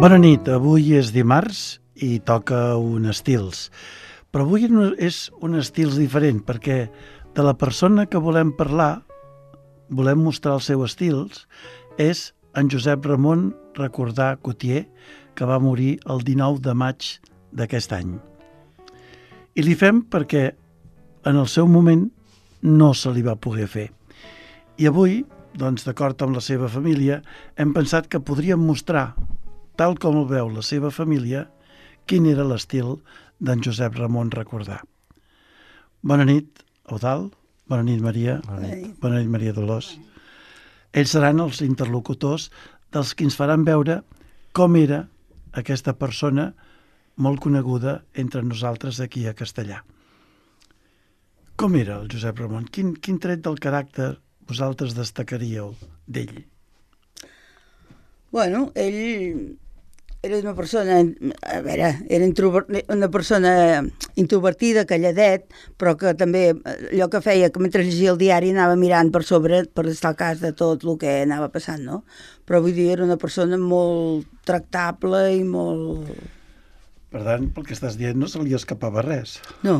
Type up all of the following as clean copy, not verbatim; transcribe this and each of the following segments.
Bona nit, avui és dimarts i toca un estils. Però avui és un estils diferent perquè de la persona que volem parlar, volem mostrar el seu estils, és en Josep Ramon Recordà Cotier, que va morir el 19 de maig d'aquest any. I li fem perquè en el seu moment no se li va poder fer. I avui, doncs, d'acord amb la seva família, hem pensat que podríem mostrar, tal com el veu la seva família, quin era l'estil d'en Josep Ramon Recordà. Bona nit, Eudald. Bona nit, Maria. Bona nit, Maria Dolors. Ells seran els interlocutors dels que ens faran veure com era aquesta persona molt coneguda entre nosaltres aquí a Castellà. Com era el Josep Ramon? Quin tret del caràcter vosaltres destacaríeu d'ell? Bueno, ell era una persona, era una persona introvertida, calladet, però que també allò que feia, que mentre llegia el diari anava mirant per sobre per estar al cas de tot el que anava passant, no? Però vull dir, era una persona molt tractable i molt... Per tant, pel que estàs dient, no se li escapava res. No.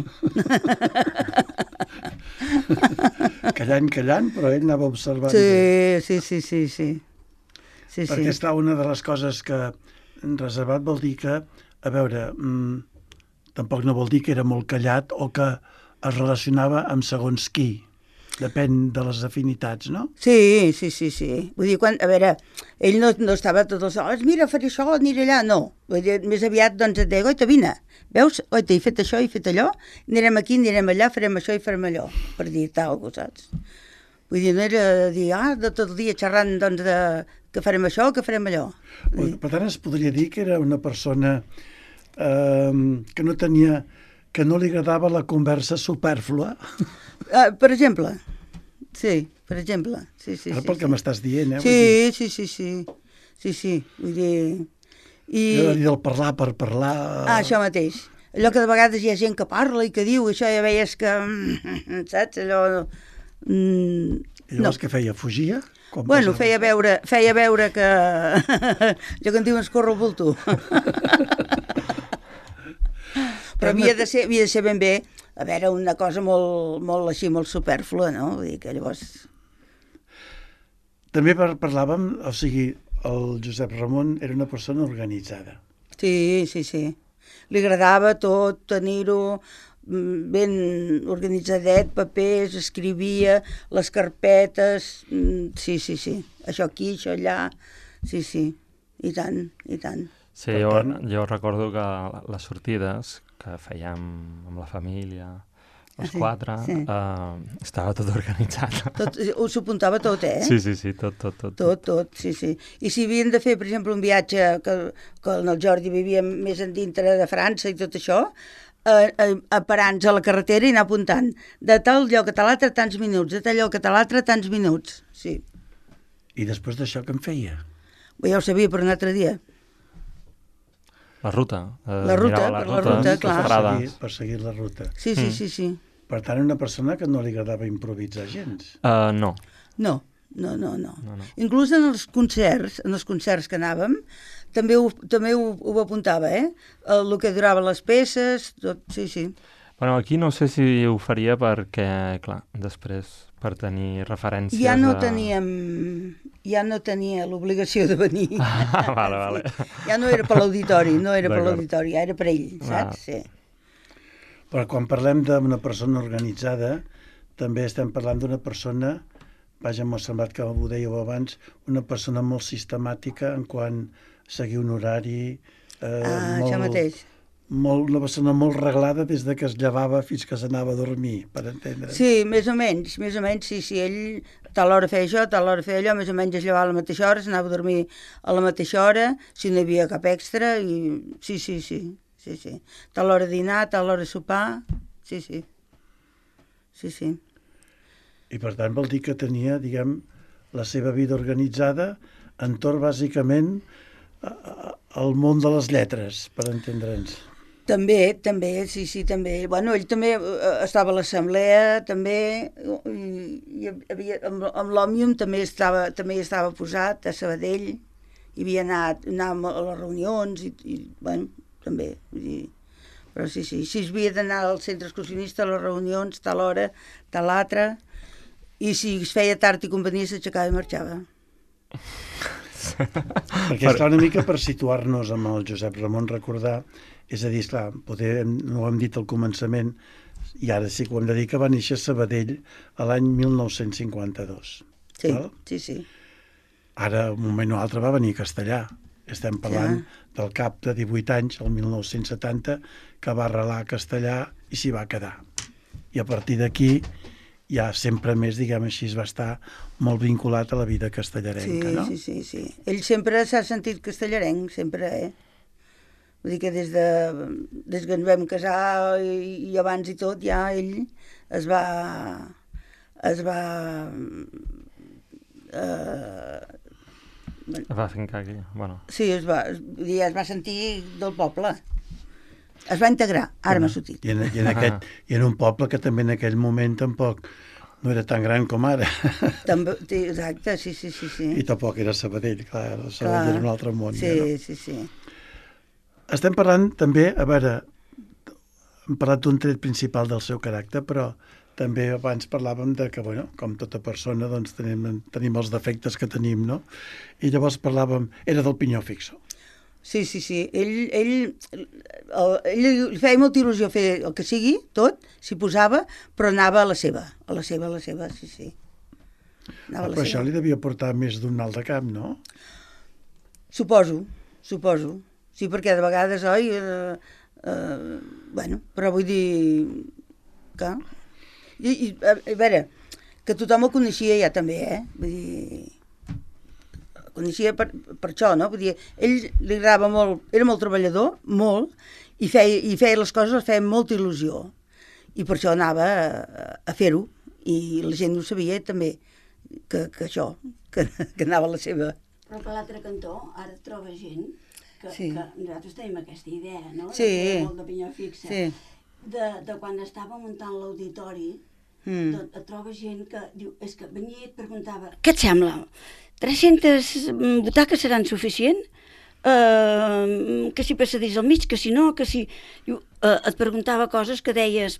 Callant, però ell anava observant. Sí. Perquè està una de les coses que reservat vol dir que, a veure, tampoc no vol dir que era molt callat o que es relacionava amb segons qui. Depèn de les afinitats, no? Sí. Vull dir, a veure, ell no estava tots els hores, mira, faré això, aniré allà, no. Vull dir, més aviat, doncs, et deia, oita, vine, veus? Oita, he fet això, he fet allò, anirem aquí, anirem allà, farem això i farem allò, per dir tal, saps? Vull dir, no era dir, de tot el dia xerrant, doncs, que farem això, que farem allò. Per tant, es podria dir que era una persona que no li agradava la conversa supèrflua. Per exemple, sí. Ara pel que m'estàs dient, Sí, vull dir... I el parlar per parlar... això mateix. Allò que de vegades hi ha gent que parla i que diu, això ja veies que... saps? Allò... I llavors què feia? Fugia? Bueno, feia veure que... allò que en diuen escorre el bulto. Però havia de ser ben bé, a veure, una cosa molt així, molt supèrflua, no? Vull dir que llavors... També parlàvem, o sigui, el Josep Ramon era una persona organitzada. Sí. Li agradava tot, tenir-ho ben organitzadet, papers, escrivia, les carpetes, sí. Això aquí, això allà, sí. I tant. Sí, jo recordo que les sortides que fèiem amb la família, els quatre, estava tot organitzat. S'ho apuntava tot, eh? Sí, tot. Sí. I si havien de fer, per exemple, un viatge que el Jordi vivia més endintre de França i tot això, parar-nos a la carretera i anar apuntant de tal lloc a l'altre tants minuts, de tal lloc a l'altre tants minuts, sí. I després d'això què en feia? Ja ho sabia per un altre dia. La ruta, clar. Per seguir la ruta. Sí. Per tant, una persona que no li agradava improvisar gens. No. No. Inclús en els concerts que anàvem, també ho apuntava, el que duraven les peces, tot, sí. Bueno, aquí no sé si ho faria perquè, clar, després per tenir referències... Ja no tenia l'obligació de venir. Vale. Ja no era per l'auditori, era per ell, saps? Sí. Però quan parlem d'una persona organitzada, també estem parlant d'una persona, vaja, m'ha semblat que ho dèieu abans, una persona molt sistemàtica en quant a seguir un horari... això mateix. Una persona molt reglada des de que es llevava fins que s'anava a dormir, per entendre. Sí, més o menys, sí. Ell a tal hora feia això, a tal hora feia allò, més o menys es llevava a la mateixa hora, s'anava a dormir a la mateixa hora, si no hi havia cap extra, i sí. Tal hora dinar, tal hora sopar, sí. I per tant vol dir que tenia, diguem, la seva vida organitzada entorn bàsicament al món de les lletres, per entendre'ns. També, també. Bueno, ell també estava a l'assemblea, també, i amb l'Òmnium també estava posat a Sabadell, hi havia anàvem a les reunions i bueno, també, vull dir, però sí, si havia d'anar al centre excursionista a les reunions, tal hora, tal altra, i si es feia tard i convenia s'aixecava i marxava. Perquè és clar, una mica per situar-nos amb el Josep Ramon, recordar, és a dir, esclar, poder, no ho hem dit al començament, i ara sí que ho hem de dir, que va néixer a Sabadell a l'any 1952. Sí, val? sí. Ara, un moment o altre, va venir a Castellà. Estem parlant del cap de 18 anys, el 1970, que va arrelar a Castellà i s'hi va quedar. I a partir d'aquí, ja sempre més, diguem així, va estar molt vinculat a la vida castellarenca, no? Sí. Ell sempre s'ha sentit castellarenc, sempre, Vull dir que des que ens vam casar i abans i tot, ja ell es va fincar aquí, bueno. Sí, es va sentir del poble. Es va integrar, ara m'ha sortit. I en un poble que també en aquell moment tampoc no era tan gran com ara. També, exacte, sí. I tampoc era Sabadell, clar, Sabadell era un altre món. Sí. Estem parlant també, a veure, hem parlat d'un tret principal del seu caràcter, però també abans parlàvem de que, bueno, com tota persona, doncs tenim els defectes que tenim, no? I llavors parlàvem, era del pinyó fixo. Sí. Ell li feia molta il·lusió fer el que sigui, tot, s'hi posava, però anava a la seva, sí. Però això li devia portar més d'un mal de cap, no? Suposo. Sí, perquè de vegades, bueno, però vull dir que... I a veure, que tothom el coneixia ja també, Vull dir... El coneixia per això, no? Vull dir, ell li agradava molt, era molt treballador, molt, i feia les coses, les feia amb molta il·lusió. I per això anava a fer-ho. I la gent ho sabia també, que això, que anava a la seva. Però per l'altre cantó, ara troba gent que nosaltres tenim aquesta idea, no? Sí. De pinyó fixa. Sí. De quan estava muntant l'auditori, et troba gent que diu, és que venia i et preguntava, què et sembla? 300 butaques seran suficient? Que si passadís al mig, que si no, que si... Et preguntava coses que deies...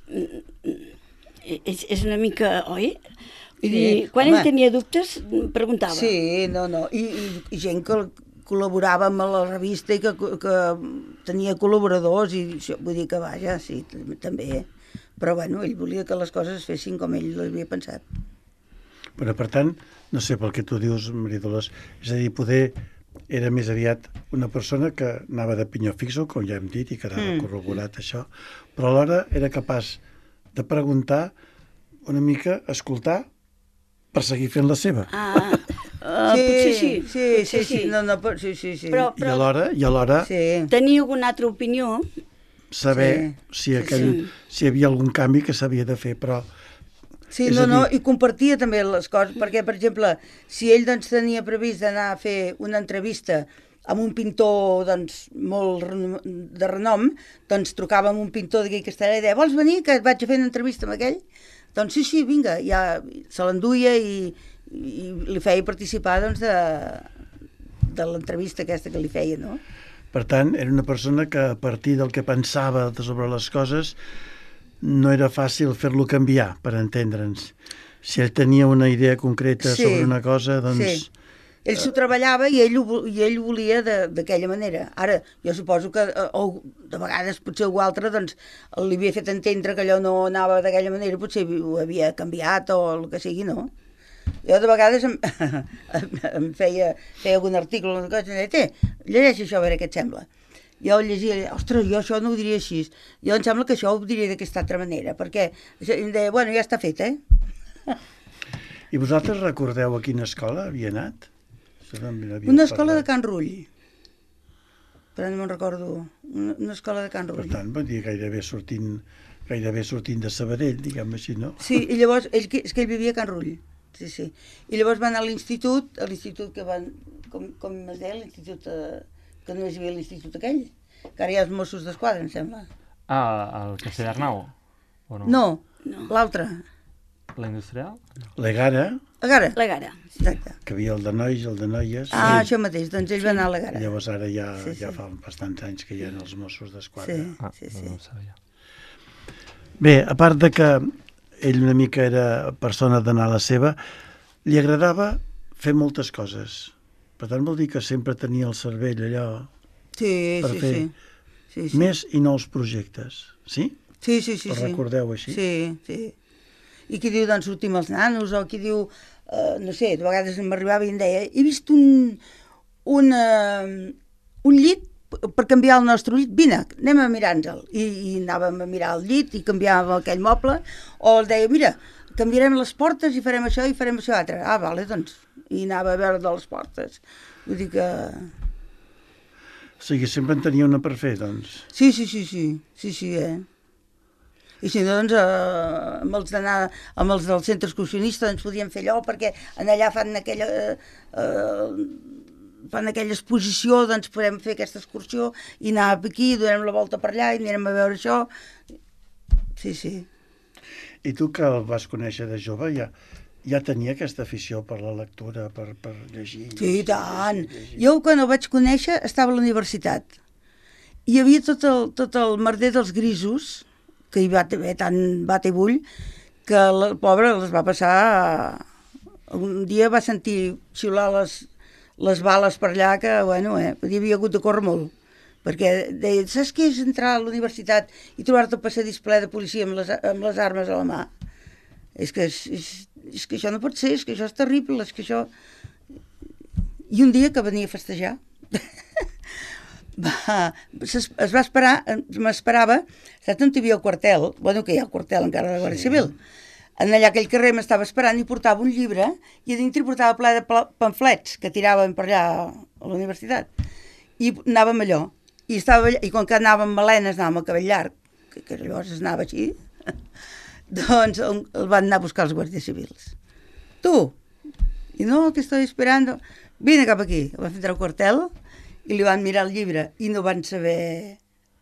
És una mica, oi? Vull dir, quan ell tenia dubtes, preguntava. Sí, no. I gent que col·laborava amb la revista i que tenia col·laboradors i vull dir que vaja, sí, també. Però bueno, ell volia que les coses es fessin com ell les havia pensat. Però per tant, no sé pel que tu dius, Maria Dolors, és a dir, poder era més aviat una persona que anava de pinyó fixo, com ja hem dit, i que era corroborat això, però alhora era capaç de preguntar una mica, escoltar, per seguir fent la seva. Potser sí. Sí. Però I alhora tenia alguna altra opinió. Saber si hi havia algun canvi que s'havia de fer, però... Sí, i compartia també les coses, perquè, per exemple, si ell doncs, tenia previst d'anar a fer una entrevista amb un pintor doncs, molt de renom, doncs trucava amb un pintor d'aquí Castellà i deia, vols venir que et vaig a fer una entrevista amb aquell? Doncs sí, vinga, ja se l'enduia i li feia participar doncs, de l'entrevista aquesta que li feia, no? Per tant, era una persona que a partir del que pensava sobre les coses no era fàcil fer-lo canviar, per entendre'ns. Si ell tenia una idea concreta sobre una cosa, doncs... Sí. Ell s'ho treballava i ell ho volia d'aquella manera. Ara, jo suposo que de vegades potser algú altre doncs, li havia fet entendre que allò no anava d'aquella manera, potser ho havia canviat o el que sigui, no? Jo de vegades em feia algun article o una cosa i deia, llegeix això a veure què et sembla. Jo llegia, ostres, jo això no ho diria així. Jo em sembla que això ho diria d'aquesta altra manera, perquè em deia, bueno, ja està fet, I vosaltres recordeu a quina escola havia anat? Una escola de Can Rull. Però no me'n recordo. Una escola de Can Rull. Per tant, va dir gairebé sortint de Sabadell, diguem així, no? Sí, i llavors, és que ell vivia a Can Rull. Sí. I llavors va anar a l'institut que van, com es deia, l'institut, que només hi havia l'institut aquell, que ara hi ha els Mossos d'Esquadra, em sembla. El Castellarnau? O no? No, l'altre. La Industrial? L'Egara. Gara. La Gara. Exacte. Que havia el de nois i el de noies. Això mateix, doncs ell va anar a la Gara. Llavors ara ja fa bastants anys que hi ha els Mossos d'Esquadra. Sí. No ho sabia. Bé, a part de que ell una mica era persona d'anar a la seva, li agradava fer moltes coses. Per tant, vol dir que sempre tenia el cervell allò per fer més i nous projectes. Sí? Sí. El recordeu així? Sí. I qui diu, doncs, sortim els nanos, o qui diu, no sé, de vegades m'arribava i em deia, he vist un llit per canviar el nostre llit, vine, anem a mirar-nos-el. I anàvem a mirar el llit i canviàvem aquell moble, o deia, mira, canviarem les portes i farem això altre. Ah, vale, doncs. I anava a veure de les portes. Vull dir que... O sigui, sempre en tenia una per fer, doncs. Sí, I si no, doncs, amb els del centre excursionista ens podíem fer allò, perquè allà fan aquella exposició, doncs podem fer aquesta excursió i anar aquí, donem la volta per allà i anirem a veure això. Sí. I tu, que el vas conèixer de jove, ja tenia aquesta afició per la lectura, per llegir? Sí, tant. Jo, quan el vaig conèixer, estava a la universitat. Hi havia tot el merder dels grisos, que hi va haver tant bat i bull, que el pobre les va passar... Un dia va sentir xiular les bales per allà, que, bueno, hi havia hagut de córrer molt. Perquè deia, saps què és entrar a la universitat i trobar-te el passadís ple de policia amb les armes a la mà? És que això no pot ser, és que això és terrible, és que això... I un dia que venia a festejar... m'esperava, saps on hi havia el quartel? Bueno, que hi ha el quartel encara de la Guàrdia Civil. En allà aquell carrer m'estava esperant i portava un llibre i a dintre portava ple de pamflets que tiraven per allà a la universitat. I anàvem allò. I quan que anàvem melenes, anàvem a cabell llarg, que llavors es anava així, doncs el van anar a buscar els guàrdies civils. Tu? I no, que estoy esperando. Vine cap aquí. El van fer al quartel i li van mirar el llibre i no van saber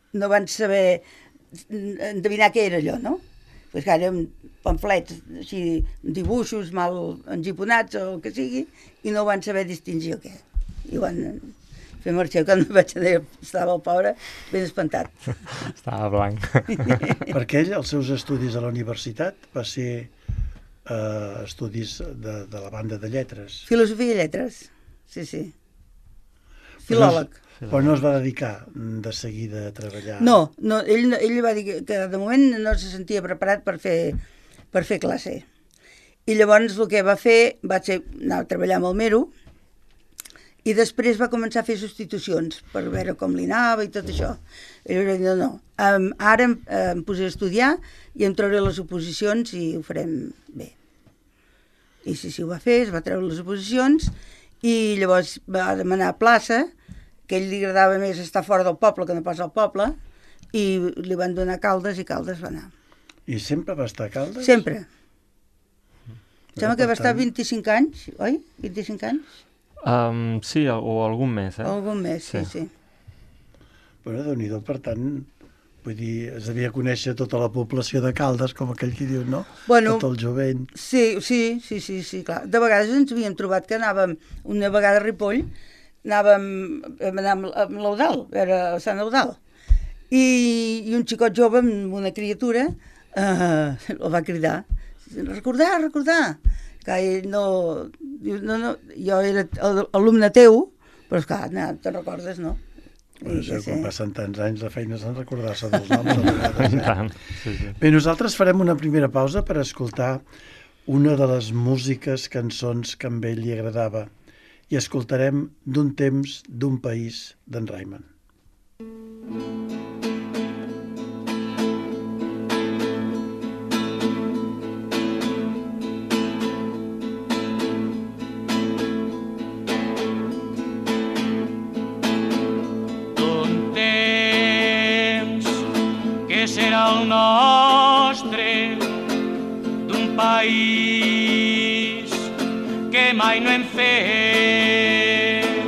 endevinar què era allò, no? Pues que eren pamflets, així, dibuixos mal engiponats o el que sigui, i no van saber distingir el què. I van fer marxar. Quan vaig dir, estava el pobre ben espantat. Estava blanc. Perquè ell, els seus estudis a la universitat, va ser estudis de la banda de lletres. Filosofia i lletres, sí. Filòleg. Però no es va dedicar de seguida a treballar? No, ell va dir que de moment no se sentia preparat per fer classe. I llavors el que va fer va ser anar a treballar amb el Mero i després va començar a fer substitucions per veure com li anava i tot això. I llavors va dir, no, ara em posaré a estudiar i em trauré les oposicions i ho farem bé. I sí, ho va fer, es va treure les oposicions i llavors va demanar plaça, que a ell li agradava més estar fora del poble que no pas al poble, i li van donar Caldes i Caldes va anar. I sempre va estar a Caldes? Sempre. Sembla que va estar 25 anys, oi? 25 anys? Sí, o algun mes, Algun mes, sí. Però Déu-n'hi-do, per tant, vull dir, es devia conèixer tota la població de Caldes, com aquell qui diu, no? Bueno, tot el jovent. Sí, clar. De vegades ens havíem trobat que anàvem, una vegada a Ripoll, anàvem amb l'Eudal, a Sant Eudal, i un xicot jove amb una criatura el va cridar, recordar, que ell no, jo era alumne teu, però esclar, te'n recordes, no? Quan passen tants anys, la feina és en recordar-se dels noms. Bé, nosaltres farem una primera pausa per escoltar una de les músiques, cançons que a ell li agradava, i escoltarem D'un temps, d'un país, d'en Raimon. D'un temps que serà el nostre, d'un país que mai no hem fet.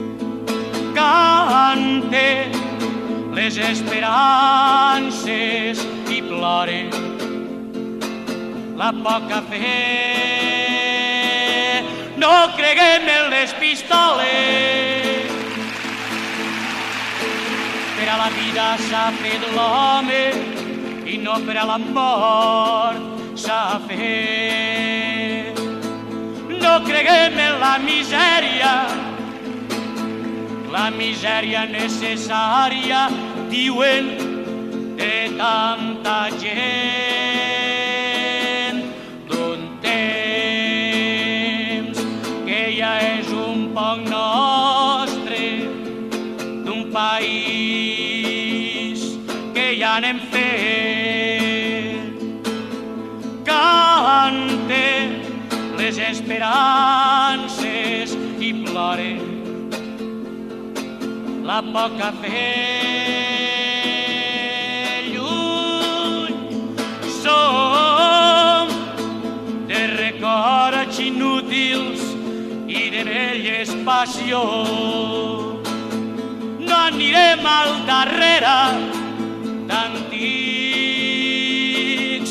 Cante les esperances i plore la poca fe. no creguem en les pistoles. Per a la vida s'ha fet l'home i no per a la mort s'ha fet. No creguem en la misèria necessària, diuen, de tanta gent d'un temps que ja és un poc nostre, d'un país que ja anem fent. Cante les esperances i plore la poca fe. Lluny som de records inútils i de velles passions. No anirem al darrere d'antics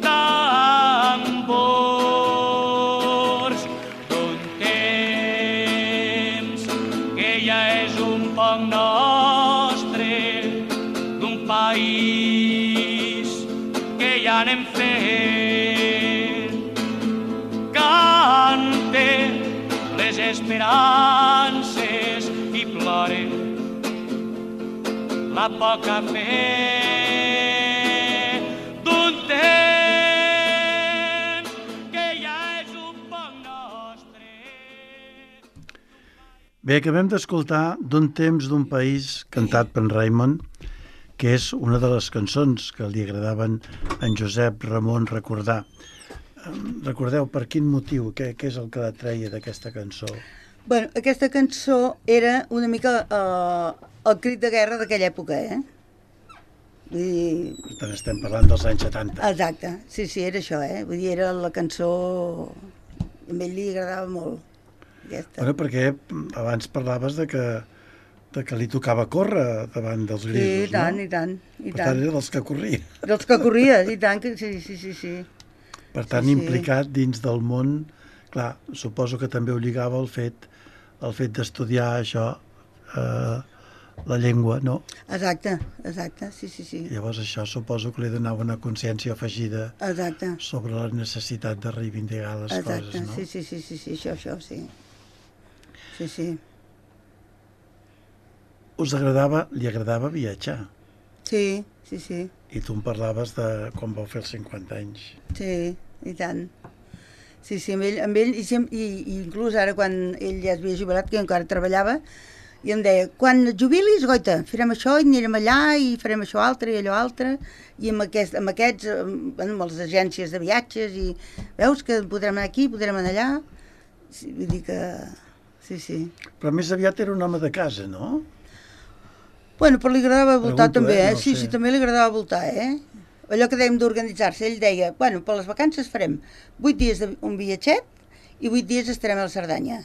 tambors d'un temps que ja és un poc nostre, d'un país que ja anem fent. Cante les esperances i plore la poca fe d'un temps que ja és un poc nostre. Bé, acabem d'escoltar D'un temps d'un país, cantat per en Raimon, que és una de les cançons que li agradaven a en Josep Ramon recordar. Recordeu per quin motiu, què és el que la treia d'aquesta cançó? Bueno, aquesta cançó era una mica el crit de guerra d'aquella època, eh? Vull dir... Per tant, estem parlant dels anys 70. Exacte, sí, era això, eh? Vull dir, era la cançó... A ell li agradava molt, aquesta. Bueno, perquè abans parlaves de que li tocava córrer davant dels grisos, sí, i tant, no? I tant, i per tant, era dels que corria. Dels que corries, i tant, que sí. Per tant, implicat dins del món, clar, suposo que també ho lligava el fet d'estudiar això, la llengua, no? Exacte, sí. Llavors això suposo que li donava una consciència afegida sobre la necessitat de reivindicar les coses, no? Sí, això, sí. Sí. Li agradava viatjar? Sí. I tu em parlaves de quan vau fer els 50 anys. Sí, i tant. Sí, amb ell i inclús ara quan ell ja es havia jubilat, que encara treballava, i em deia, quan et jubilis, goita, farem això i anirem allà i farem això altre i allò altre, i amb les agències de viatges, i veus que podrem anar aquí, podrem anar allà, vull dir que... Sí. Però més aviat era un home de casa, no? Bueno, però li agradava voltar també, eh? No sí, també li agradava voltar, eh? Allò que dèiem d'organitzar-se, ell deia, bueno, per les vacances farem 8 dies d'un viatget i 8 dies estarem a la Cerdanya.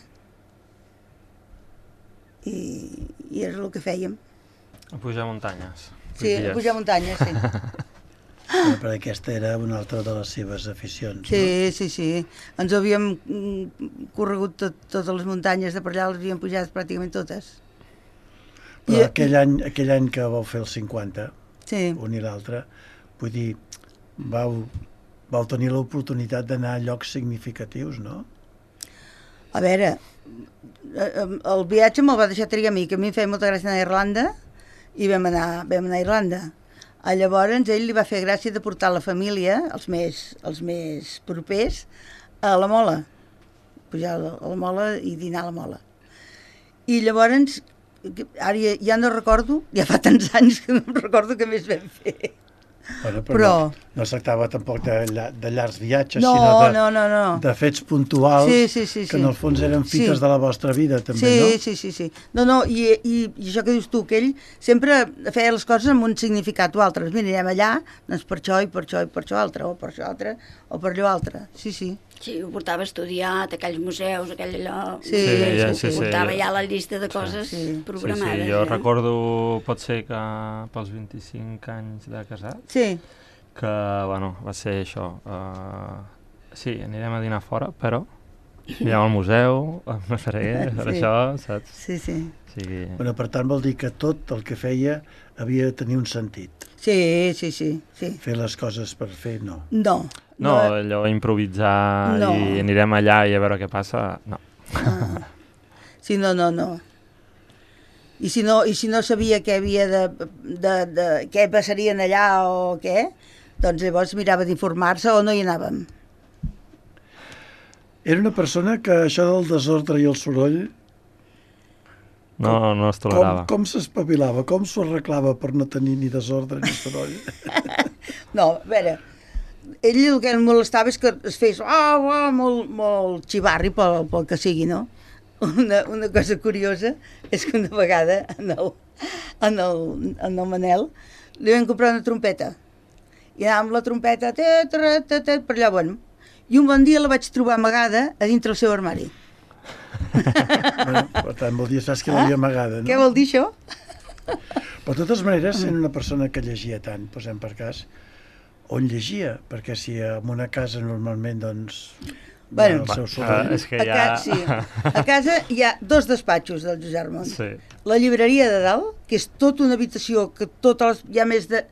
I és el que fèiem. A pujar muntanyes. Sí, a pujar muntanyes, sí. Però aquesta era una altra de les seves aficions, no? Sí. Ens havíem corregut totes les muntanyes de per allà, les havíem pujat pràcticament totes. Però aquell any que vau fer els 50, un i l'altre, vull dir, vau tenir l'oportunitat d'anar a llocs significatius, no? A veure, el viatge me'l va deixar triar a mi, que a mi em feia molta gràcia anar a Irlanda, i vam anar a Irlanda. Llavors ell li va fer gràcia de portar la família, els més propers, a la Mola, pujar a la Mola i dinar a la Mola. I llavors, ara ja no recordo, ja fa tants anys que no em recordo què més vam fer. Bueno, però no es tractava tampoc de llargs viatges, sinó de fets puntuals que en el fons eren fites de la vostra vida, també, no? Sí. No, i això que dius tu, que ell sempre feia les coses amb un significat o altre. Mira, anem allà, doncs per això i per això altre, o per això altre, o per allò altre. Sí. Sí, ho portava a estudiar, a aquells museus, aquell allò... Sí. Portava ja la llista de coses programades. Sí, jo recordo, pot ser que pels 25 anys de casat, que, va ser això. Sí, anirem a dinar fora, però Anirem al museu, no faré, per això, saps? Sí, sí. O sigui... Bueno, per tant, vol dir que tot el que feia havia de tenir un sentit. Sí. Fer les coses per fer, no. No, allò improvisar i anirem allà i a veure què passa, no. Sí, no. I si no sabia què havia què passarien allà o què, doncs llavors mirava d'informar-se o no hi anàvem. Era una persona que això del desordre i el soroll... No es tolerava. Com s'espavilava? Com s'ho arreglava per no tenir ni desordre ni soroll? No, a veure, ell el que em molestava és que es fes molt xivarri pel que sigui, no? Una cosa curiosa és que una vegada en el Manel li vam comprar una trompeta i anàvem amb la trompeta per allà, bueno, i un bon dia la vaig trobar amagada a dintre el seu armari. Bueno, per tant, vol dir, saps que l'havia amagada, no? Què vol dir això? Però de totes maneres, sent una persona que llegia tant, posem per cas, on llegia? Perquè si en una casa normalment, doncs, bueno, el seu soroll... És que ja... A casa hi ha 2 despatxos del Josep Ramon. Sí. La llibreria de dalt, que és tota una habitació, que hi ha més de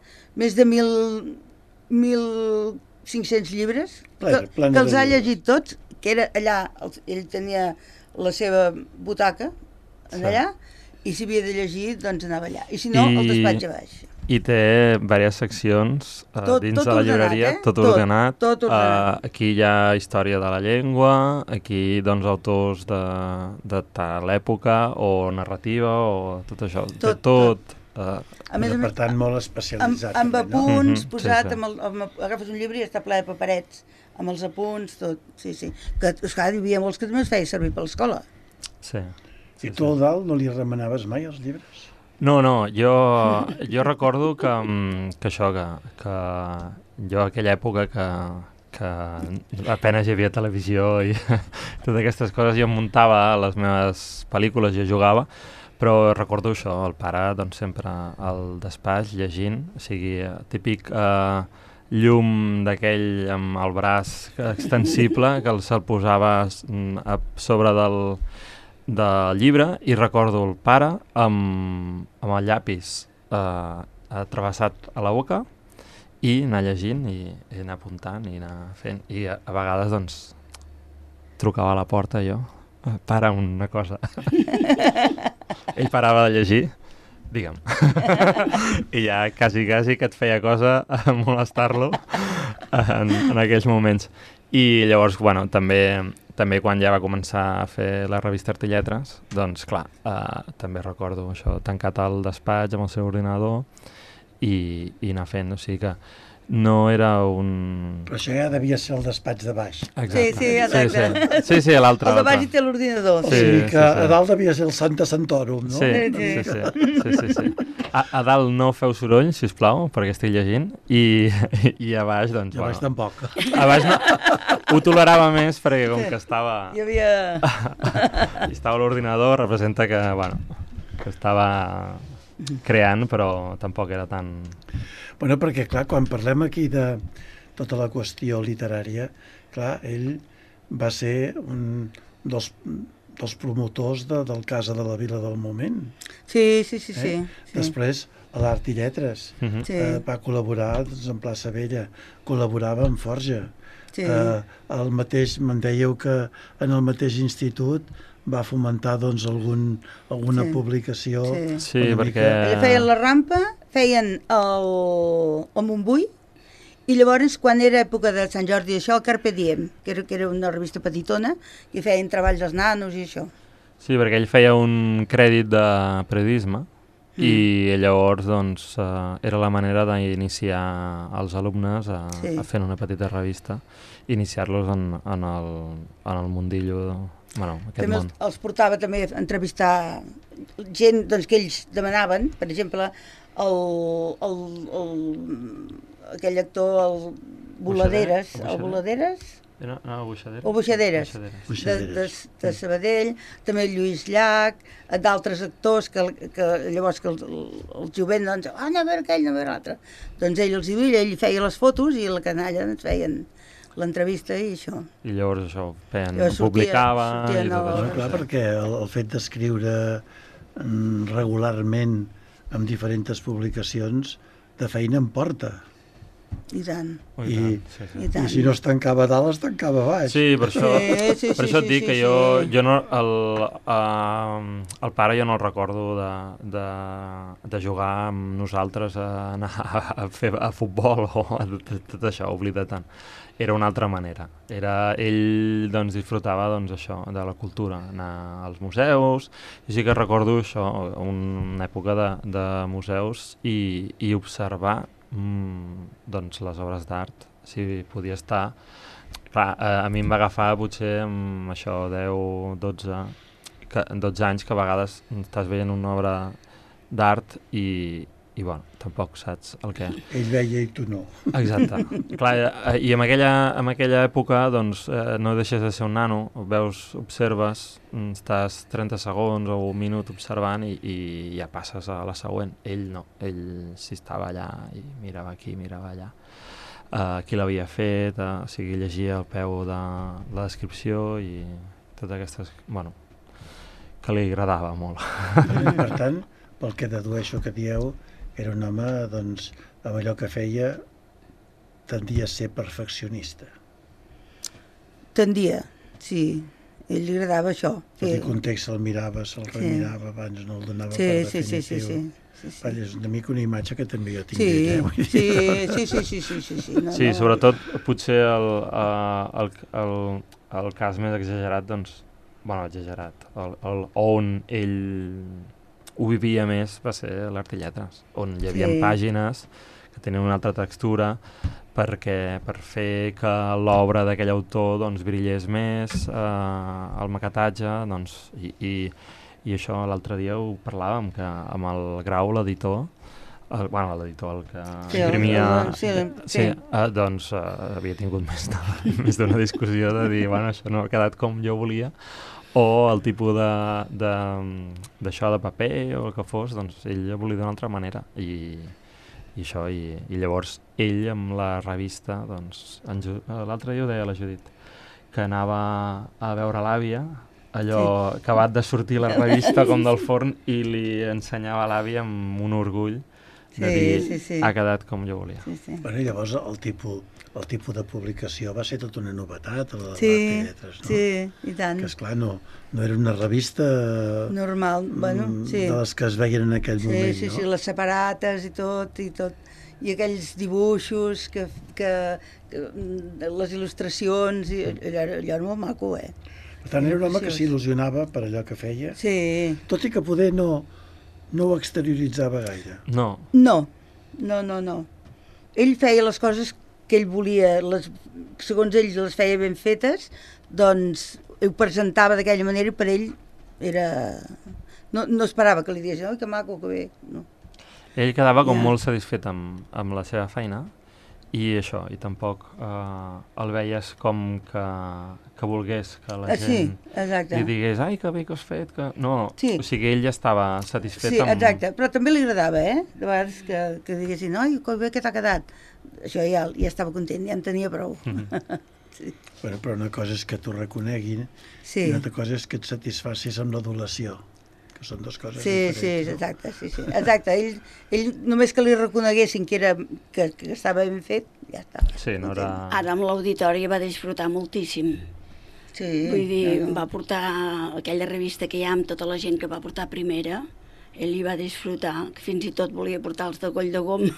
1.500 llibres, que els ha llegit tots, que era allà, ell tenia la seva butaca allà, i si havia de llegir, doncs anava allà. I si no, el despatx a baix. I té diverses seccions dins de la llibreria, tot ordenat. Aquí hi ha història de la llengua, aquí doncs autors de tal època, o narrativa, o tot això. Tot. Per tant, molt especialitzat. Amb apunts, posat, agafes un llibre i està ple de paperets, amb els apunts, tot. Sí. Que, esclar, hi havia molts que també es feia servir per l'escola. Sí. I tu al dalt no li remenaves mai els llibres? No, jo recordo que això, que jo a aquella època que apenas hi havia televisió i totes aquestes coses, jo muntava les meves pel·lícules, jo jugava, però recordo això, el pare doncs sempre al despatx llegint, o sigui, típic llum d'aquell amb el braç extensible que se'l posava a sobre del llibre, i recordo el pare amb el llapis atravessat a la boca i anar llegint i anar apuntant i anar fent, i a vegades doncs trucava a la porta jo, para una cosa. Ell parava de llegir, digue'm. I ja quasi que et feia cosa a molestar-lo en aquells moments. I llavors, bueno, també quan ja va començar a fer la revista Art i Lletres, doncs clar, també recordo això, tancat al despatx amb el seu ordinador i anar fent, o sigui que no era un... Però això ja devia ser el despatx de baix. Exacte. Sí, a l'altre. El de baix hi té l'ordinador. O sigui que a dalt devia ser el Santa Santorum, no? Sí. A dalt no feu soroll, sisplau, perquè estic llegint, i a baix, doncs... I a baix tampoc. A baix no... Ho tolerava més perquè com que estava... Hi havia... estava l'ordinador, representa que, bueno, que estava creant, però tampoc era tan... Bueno, perquè, clar, quan parlem aquí de tota la qüestió literària, clar, ell va ser un dels promotors del Casa de la Vila del Moment. Sí. Després, a l'Art i Lletres. Va col·laborar en Plaça Vella, col·laborava amb Forja. El mateix, me'n dèieu que en el mateix institut va fomentar doncs alguna publicació. Sí, perquè... Feien la rampa, feien el Montbui, i llavors, quan era època de Sant Jordi, això, el Carpe Diem, que era una revista petitona, i feien treballs dels nanos i això. Sí, perquè ell feia un crèdit de periodisme, i llavors doncs, era la manera d'iniciar els alumnes a fer una petita revista, iniciar-los en el mundillo, bueno, aquest també món. Els portava també a entrevistar gent doncs, que ells demanaven, per exemple, aquell actor, el Boladeres, Buixaderes, de Sabadell, també el Lluís Llach, d'altres actors que llavors que el jovent, doncs, anem a veure aquell, anem a veure l'altre. Doncs ell els diu, ell feia les fotos i la canalla ens feien l'entrevista i això. I llavors això, Llavors publicava... sortia I tot nova- això. Bueno, clar, perquè el fet d'escriure regularment amb diferents publicacions de feina em porta. I tant. Oh, I- tant, sí, sí. I tant. I si no es tancava a dalt, es tancava a baix. Sí, per això, Sí, per això et dic que jo no, el pare jo no el recordo de jugar amb nosaltres a anar a fer a futbol o a tot això, oblida tant. Era una altra manera. Ell doncs, disfrutava doncs, això, de la cultura, anar als museus, i sí que recordo això, una època de museus i observar doncs, les obres d'art, si podia estar. Clar, a mi em va agafar potser amb això 10, 12 anys que a vegades estàs veient una obra d'art i bueno, tampoc saps el que... Ell veia i tu no. Exacte. Clar, i en aquella època doncs, no deixes de ser un nano, veus, observes, estàs 30 segons o un minut observant i ja passes a la següent. Ell no, ell sí estava allà i mirava aquí, mirava allà. Qui l'havia fet, o sigui, llegia al peu de la descripció i totes aquestes... Bueno, que li agradava molt. Per tant, pel que dedueixo que dieu, era un home, doncs, amb allò que feia, tendia a ser perfeccionista. Tendia, sí. Ell li agradava això. Tot i context se'l mirava, se'l remirava, abans no el donava per definitiu. Sí. És una mica una imatge que també jo tinc. Sí. Sí, sobretot potser el cas més exagerat, doncs, bueno, exagerat, on ell ho vivia més va ser l'Art i Lletres, on hi havia pàgines que tenien una altra textura per fer que l'obra d'aquell autor doncs, brillés més, el maquetatge, doncs, i això l'altre dia ho parlàvem, que amb el Grau, l'editor, l'editor, el que imprimia... Doncs havia tingut més d'una discussió de dir, bueno, això no ha quedat com jo volia, o el tipus d'això de paper o el que fos, doncs ell ho volia d'una altra manera i això, i llavors ell amb la revista, doncs l'altre dia ho deia la Judit, que anava a veure l'àvia, allò acabat de sortir la revista com del forn, i li ensenyava a l'àvia amb un orgull de dir, ha quedat com jo volia. Bueno, i llavors el tipus de publicació va ser tota una novetat, la de Lletres, no? Sí, i tant. Que, esclar, no era una revista normal, bueno, sí. De les que es veien en aquell moment, no? Sí, les separates i tot, i aquells dibuixos, que les il·lustracions, allò era molt maco, Per tant, era un home que s'il·lusionava per allò que feia, tot i que poder no ho exterioritzava gaire. No. Ell feia les coses que ell volia, segons ell les feia ben fetes, doncs ho presentava d'aquella manera i per ell era... No esperava que li digués, oi, que maco, que bé. No. Ell quedava com molt satisfet amb la seva feina i això, i tampoc el veies com que volgués que la gent li digués, ai, que bé que has fet, que... No, o sigui, ell ja estava satisfet amb... Sí, exacte, però també li agradava, de vegades que diguessin, oi, que bé que t'ha quedat. Això ja estava content, ja en tenia prou. Sí. Bueno, però una cosa és que t'ho reconeguin i una altra cosa és que et satisfacis amb l'adulació, que són dues coses diferents. Sí, exacte. Ell només que li reconeguessin que estava ben fet, ja estava. Sí, no era... Ara amb l'auditori va disfrutar moltíssim. Sí. Vull dir, va portar aquella revista que hi ha amb tota la gent que va portar primera, ell hi va disfrutar, que fins i tot volia portar els de coll de gom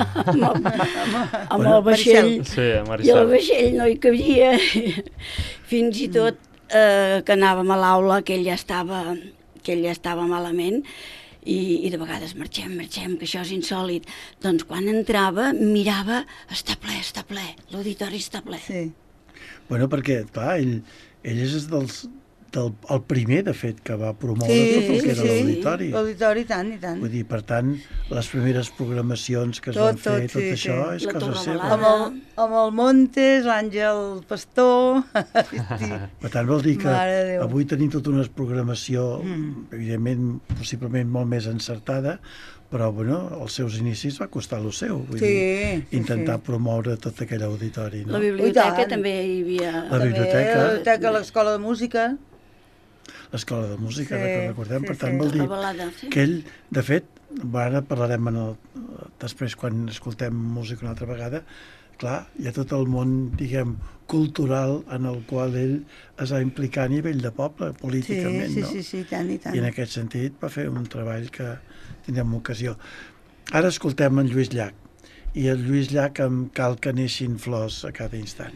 amb el vaixell, i el vaixell no hi cabia, fins i tot que anàvem a l'aula, que ell ja estava malament, i de vegades marxem, que això és insòlit. Doncs quan entrava, mirava, està ple, l'auditori està ple. Sí. Bueno, perquè, clar, ell és el primer, de fet, que va promoure tot el que era l'auditori. L'auditori, tant. Vull dir, per tant, les primeres programacions que es van fer, tot això és cosa seva. Amb el Montes, l'Àngel Pastor... Per tant, vol dir que avui tenim tota una programació, evidentment, possiblement molt més encertada, però als seus inicis va costar el seu, vull dir, intentar promoure tot aquell auditori. La biblioteca també hi havia... La biblioteca, l'escola de música. L'escola de música, recordem, per tant vol dir que ell, de fet, ara parlarem després quan escoltem música una altra vegada, clar, hi ha tot el món, diguem, cultural en el qual ell es va implicar a nivell de poble, políticament, no? Sí, tant i tant. I en aquest sentit va fer un treball que tindrem ocasió. Ara escoltem en Lluís Llach, i el Lluís Llach amb Cal que neixin flors a cada instant.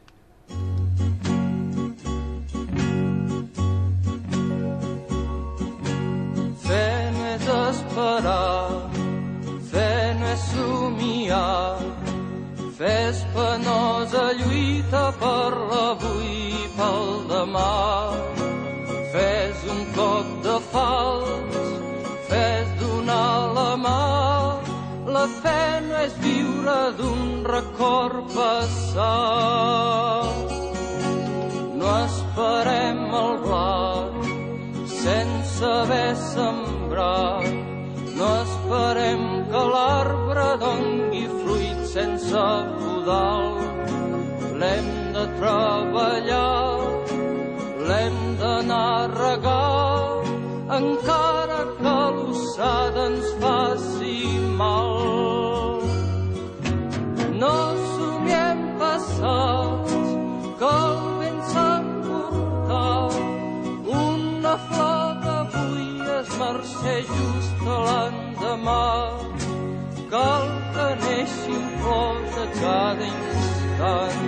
Fe no és esperar, fe no és somiar, fe és penosa lluita per l'avui i pel demà. Fe és un cop de fals, fe és donar la mà. La fe no és viure d'un record passat. No esperem el blat sense haver sembrat. No esperem que l'arbre dongui fruit sense podal. L'hem de treballar, l'hem d'anar a regar, encara que l'ossada ens faci mal. No somiem passats, que el vent s'ha emportat. Una flor d'avui es marxa just a l'endemà. Cal que neixin flors a cada instant.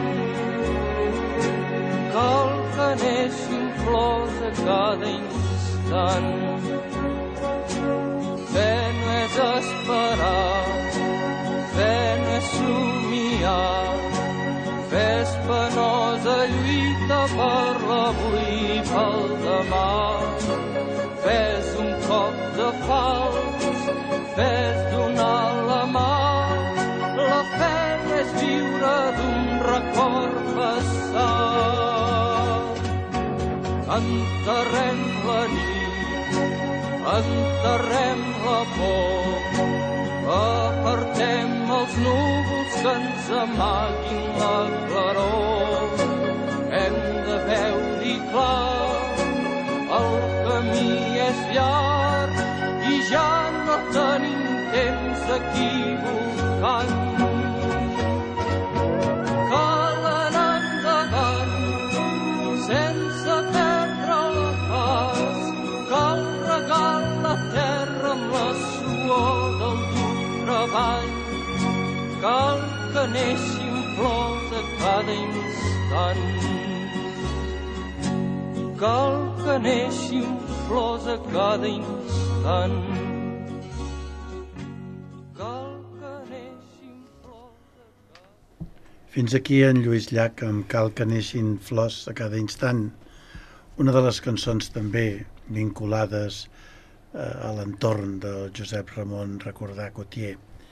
Cal que neixin flors a cada instant. Fe no és esperar, fe no és somiar, fe és penosa lluita per l'avui i pel demà. Fe és un cop de fals, fe és donar la mà. La fe no és viure d'un record passat. Enterrem la nit, enterrem la por, apartem els núvols que ens amaguin la claror. Hem de veure-hi clar, el camí és llarg i ja no tenim temps equivocant. Cal anar endavant sense perdre el pas. Cal regar la terra amb la suor del dur treball. Cal que neixin flors a cada instant. Cal que neixin flors a cada instant. Fins aquí en Lluís Llach amb Cal que neixin flors a cada instant, una de les cançons també vinculades a l'entorn del Josep Ramon Recordar Cotier.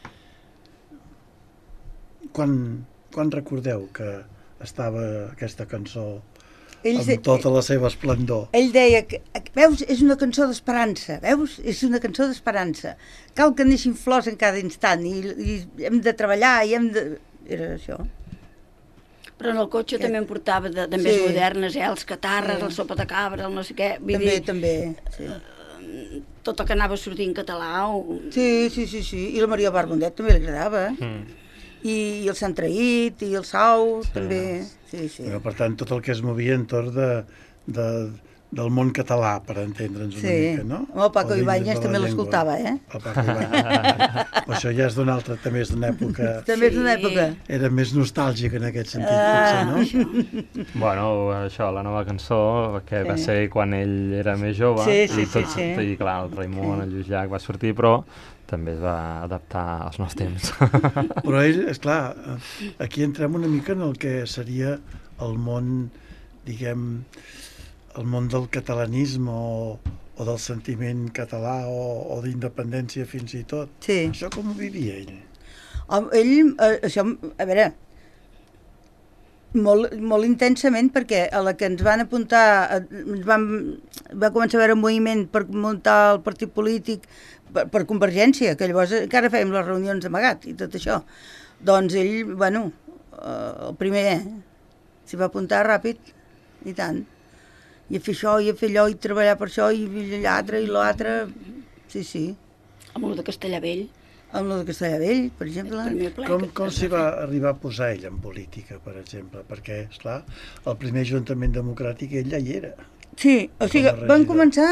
Quan recordeu que estava aquesta cançó amb tota la seva esplendor? Ell deia que, veus, és una cançó d'esperança, veus? És una cançó d'esperança. Cal que neixin flors en cada instant i hem de treballar i hem de... Era això. Però en el cotxe també em portava de més modernes, els catarres, la sopa de cabra, el no sé què. També. Tot el que anava a sortir en català. Sí. I la Maria Barbondet també li agradava. I el Sant Traït, i el Sau, també. Sí. Però, per tant, tot el que es movia entorn del món català, per entendre'ns una mica, no? El Paco Ibáñez també l'escoltava, El Paco Ibáñez. Però això ja és d'una altra, també és d'una època... També és d'una època. Era més nostàlgic en aquest sentit, potser, no? Bueno, això, la nova cançó, que va ser quan ell era més jove, i clar, el Raimon, el Lluís Llach va sortir, però també es va adaptar als nous temps. Però ell, esclar, aquí entrem una mica en el que seria el món, diguem, el món del catalanisme o del sentiment català o d'independència fins i tot. Sí. Això com ho vivia ell? Ell, això, a veure, Molt intensament, perquè a la que ens van apuntar, va començar a haver un moviment per muntar el partit polític per Convergència, que llavors encara fèiem les reunions d'amagat i tot això. Doncs ell, bueno, el primer s'hi va apuntar ràpid, i tant. I a fer això, i a fer allò, i treballar per això, i l'altre, sí. Amb el de Castellavell. Amb el de Castellavell, per exemple. Com s'hi va arribar a posar ell en política, per exemple? Perquè, esclar, el primer Ajuntament Democràtic ell ja hi era. Sí, o sigui, vam començar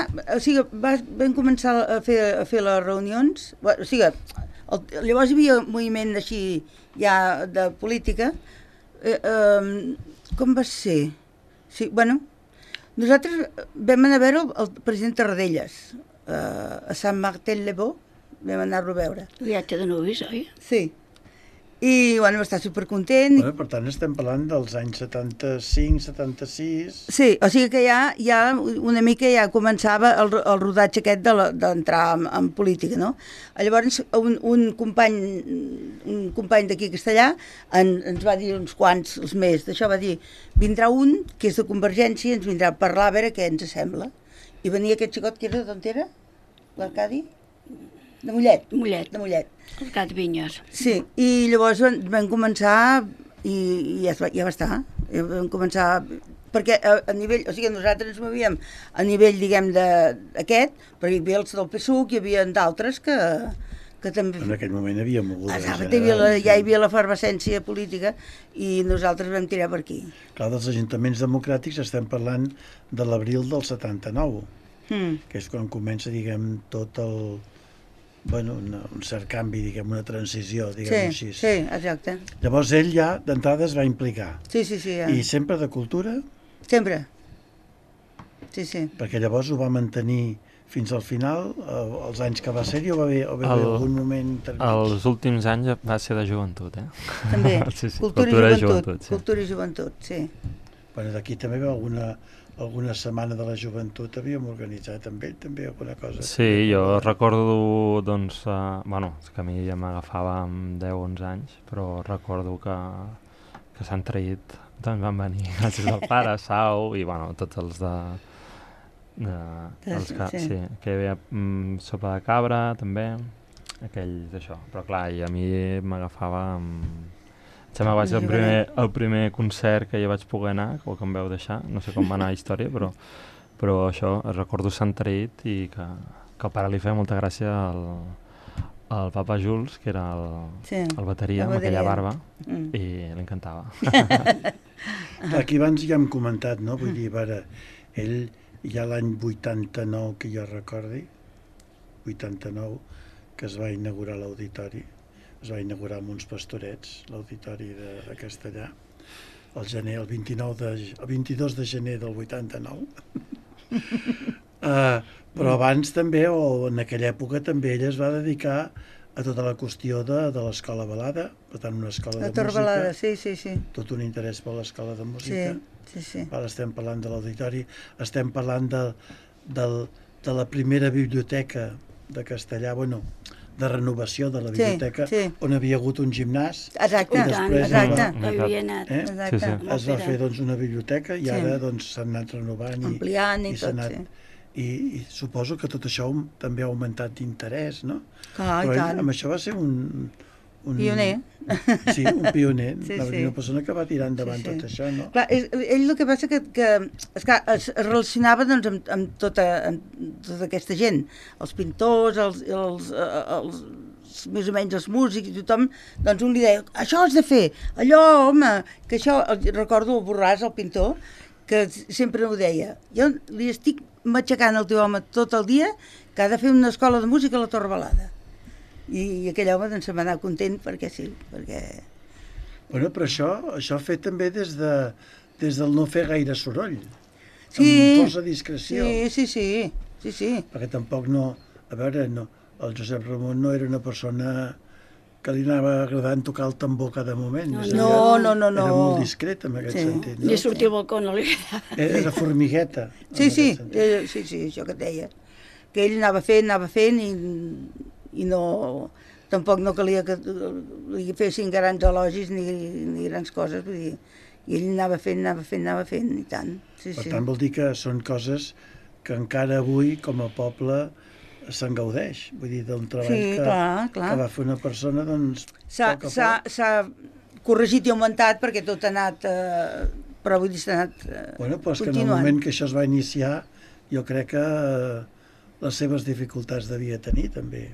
a fer les reunions, o sigui, llavors hi havia un moviment així ja de política, com va ser? Sí, bueno, nosaltres vam anar a veure el president Tarradellas a Sant Martin-le-Beau, vam anar-lo a veure. Viatge de nuvis, oi? Sí. I, bueno, va estar supercontent. Bueno, per tant, estem parlant dels anys 75, 76... Sí, o sigui que ja una mica ja començava el rodatge aquest d'entrar en política, no? Llavors, un company d'aquí a Castellà ens va dir uns quants els més d'això, va dir, vindrà un que és de Convergència, ens vindrà a parlar a veure què ens sembla. I venia aquest xicot que era d'on era? L'Arcadi? De Mollet. De Mollet. Arcadi Vinyes. Sí, i llavors vam començar i ja va estar. Vam començar, perquè a nivell, o sigui, nosaltres ens movíem a nivell, diguem, d'aquest, però hi havia els del PSUC, hi havia d'altres que també... En aquell moment hi havia mogudes generals. Ja hi havia l'efervescència política i nosaltres vam tirar per aquí. Clar, dels ajuntaments democràtics estem parlant de l'abril del 79, que és quan comença, diguem, tot el... Bueno, un cert canvi, diguem, una transició, diguem així. Sí, exacte. Llavors ell ja d'entrada es va implicar. Sí, ja. I sempre de cultura? Sempre. Sí. Perquè llavors ho va mantenir fins al final, els anys que va ser-hi, o va haver algun moment intermig? Els últims anys va ser de joventut, També. Sí. Cultura i joventut, sí. Cultura i joventut, sí. Bueno, d'aquí també va alguna setmana de la joventut havíem organitzat amb ell també alguna cosa. Sí, jo recordo, doncs, que a mi ja m'agafava amb 10-11 anys, però recordo que s'han traït, doncs van venir gràcies al pare, Sau, i bueno, tots els sí, que hi havia sopa de cabra també, aquells d'això, però clar, i a mi m'agafava amb... Sembla que va ser el primer concert que jo vaig poder anar, o que em veu deixar, no sé com va anar la història, però això, recordo Sant Traït i que al pare li feia molta gràcia al papa Jules, que era el bateria amb aquella barba, i l'encantava. Aquí abans ja hem comentat, no? Vull dir, ell ja l'any 89, que jo recordi, 89, que es va inaugurar l'auditori, es va inaugurar amb uns pastorets, l'auditori de Castellà, el 22 de gener del 89. Però abans també, o en aquella època, també ell es va dedicar a tota la qüestió de l'escola Balada, per tant, una escola de música. La Torbalada, sí. Tot un interès per l'escola de música. Sí. Ara estem parlant de l'auditori, estem parlant de la primera biblioteca de Castellà, de renovació de la biblioteca, on havia hagut un gimnàs. Exacte. Es va fer una biblioteca i ara s'han anat renovant ampliant i tot, i suposo que tot això també ha augmentat d'interès, no? Però ell amb això va ser un pioner. Sí, un pioner, una persona que va tirar endavant tot això, no? Clar, ell el que passa que es relacionava amb tota aquesta gent, els pintors, els més o menys els músics i tothom, doncs un li deia, això has de fer, allò, home, que això, recordo el Borràs, el pintor, que sempre ho deia, jo li estic matxacant el teu home tot el dia que ha de fer una escola de música a la Torbalada. I aquell home doncs se'n va anar content perquè sí, perquè... Bueno, però això fet també des del no fer gaire soroll, amb força discreció. Sí. Perquè tampoc el Josep Ramon no era una persona que li anava agradant tocar el tambor cada moment. No. Era molt discret en aquest sentit. Ni sortir al balcó no li agradava. Era formigueta. Sí, això que et deia. Que ell anava fent i tampoc no calia que li fessin grans elogis ni grans coses, vull dir, I ell anava fent, i tant. Sí, Per tant, vol dir que són coses que encara avui, com a poble, se'n gaudeix. Vull dir, d'un treball que va fer una persona, doncs... S'ha corregit i augmentat perquè tot ha anat... però vull dir, s'ha anat bueno, però és que continuant. en el moment que això es va iniciar, jo crec que les seves dificultats devia tenir, també.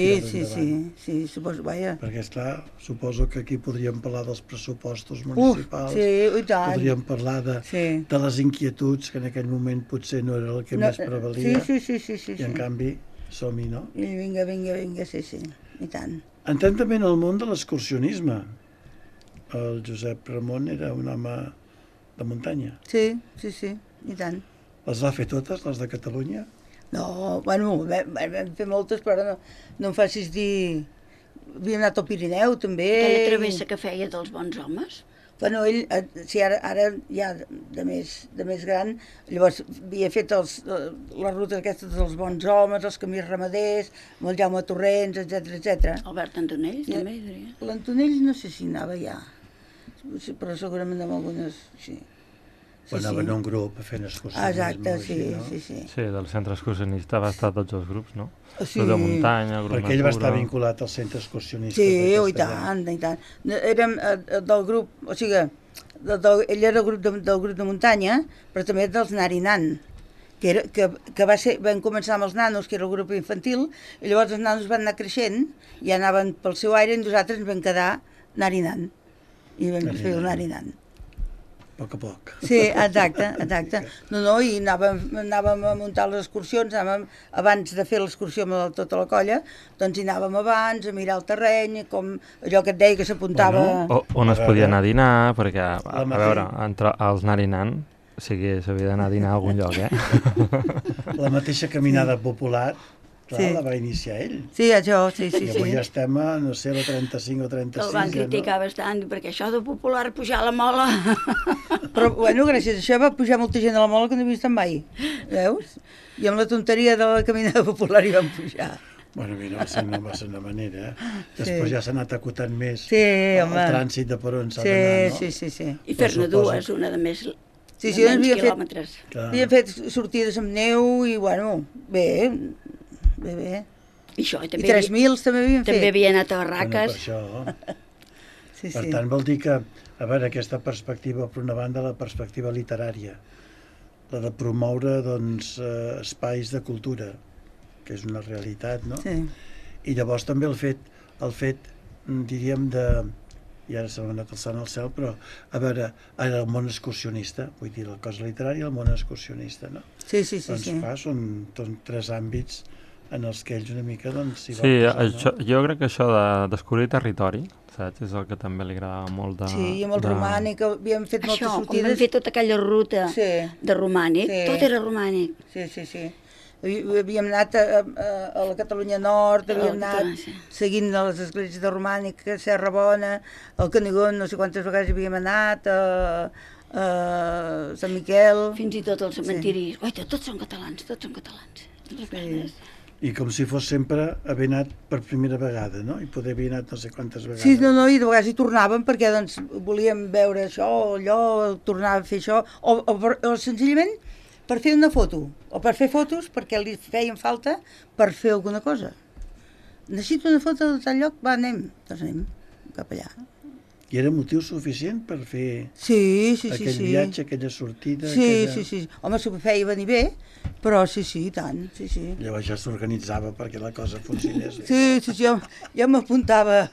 Sí, suposo, vaja. Perquè, esclar, suposo que aquí podríem parlar dels pressupostos municipals, i tant. podríem parlar de les inquietuds, que en aquell moment potser no era el que més prevalia, sí. I en canvi som-hi, no? I vinga, sí, i tant. Entrem també en el món de l'excursionisme. El Josep Ramon era un home de muntanya. Sí, i tant. Les va fer totes, les de Catalunya? No, bueno, vam fer moltes, però no em facis dir... Havíem anat al Pirineu, també. Aquella travessa que feia dels bons homes? Bueno, ell, ara ja de més gran, llavors havia fet les rutes aquestes dels bons homes, els camins ramaders, amb el Jaume Torrents, etc. Albert Antonell, també, diria. L'Antonell no sé si anava ja, però segurament amb algunes, sí. Anava en un grup fent excursionisme. Exacte, sí. Sí, del centre excursionista va estar tots els grups, no? Sí. El de muntanya, el grup perquè ell va estar vinculat al centre excursionista. Sí, i tant. Érem del grup, o sigui, ell era del grup de muntanya, però també dels Narinant, que van començar amb els nanos, que era el grup infantil, i llavors els nanos van anar creixent, ja anaven pel seu aire, i nosaltres ens vam quedar Narinant, i vam fer el Narinant. A poc a poc. Sí, exacte. No, i anàvem a muntar les excursions, abans de fer l'excursió amb tota la colla, doncs hi anàvem abans, a mirar el terreny, com allò que et deia que s'apuntava... On es podia anar a dinar, perquè, a veure, entre els Narinant, o sigui, s'havia d'anar a dinar a algun lloc, La mateixa caminada popular, clar, la va iniciar ell. Sí, això, sí. I avui ja estem a, no sé, a 35 o 36. El van criticar bastant, perquè això de popular, pujar a la mola... Però, bueno, gràcies a això va pujar molta gent a la mola que no he vist mai, veus? I amb la tonteria de la caminada popular hi van pujar. Bueno, mira, va ser una manera, Després ja s'ha anat acotant més el trànsit de per on s'ha d'anar, no? Sí. I fer-ne dues, una de més... Sí, doncs havia fet sortides amb neu i, bueno, bé. I 3.000 també havien fet. També havia anat a Barraques. Bueno, per tant, vol dir que, a veure, aquesta perspectiva, per una banda, la perspectiva literària, la de promoure, doncs, espais de cultura, que és una realitat, no? Sí. I llavors també el fet, diríem, i ara se m'ha anat alçant al cel, però, a veure, ara el món excursionista, vull dir, la cosa literària i el món excursionista, no? Sí. Doncs clar, són tres àmbits en els que ells una mica, doncs, s'hi van posar, no? Jo crec que això de descobrir territori, saps? És el que també li agradava molt de... Sí, i amb el romànic, havíem fet moltes sortides. Això, com vam fer tota aquella ruta de romànic, tot era romànic. Sí. Havíem anat a la Catalunya Nord, havíem anat seguint les esglésies de romànic, a Serra Bona, al Canigó, no sé quantes vegades havíem anat, a Sant Miquel... Fins i tot els cementiris. Oita, tots són catalans. I com si fos sempre haver anat per primera vegada, no? I poder haver anat no sé quantes vegades. Sí, no, i de vegades hi tornàvem perquè doncs, volíem veure això, allò, tornar a fer això, o senzillament per fer una foto, o per fer fotos perquè li feien falta per fer alguna cosa. Necessito una foto de tal lloc, va, anem cap allà. I era motiu suficient per fer aquell viatge, aquella sortida? Sí. Home, s'ho feia venir bé, però sí, i tant, sí. Llavors ja s'organitzava perquè la cosa funcionés. Sí, jo m'apuntava.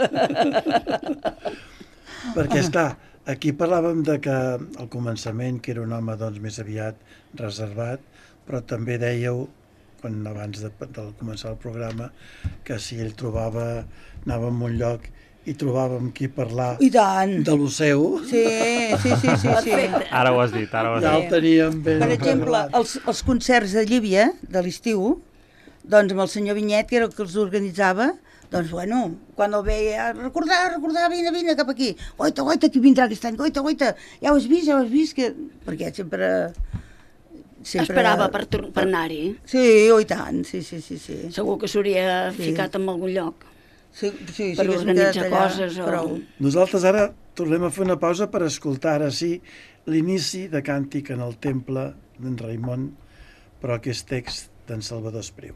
Perquè, esclar, aquí parlàvem de que al començament, que era un home doncs, més aviat reservat, però també dèieu, abans de començar el programa, que si ell anava a un lloc i trobàvem qui parlar de lo seu. Sí. Ara ho has dit. Ja el teníem ben... Per exemple, els concerts de Llívia, de l'estiu, doncs amb el senyor Vinyet, que era el que els organitzava, doncs, bueno, quan el veia, recordar, vine cap aquí. Oita, qui vindrà aquest any? Oita, ja ho has vist, que... Perquè sempre... Esperava per anar-hi. Sí, i tant, sí. Segur que s'hauria ficat en algun lloc. per organitzar coses. Nosaltres ara tornem a fer una pausa per escoltar ara sí l'inici de Càntic en el temple d'en Raimon, però aquest text d'en Salvador Espriu.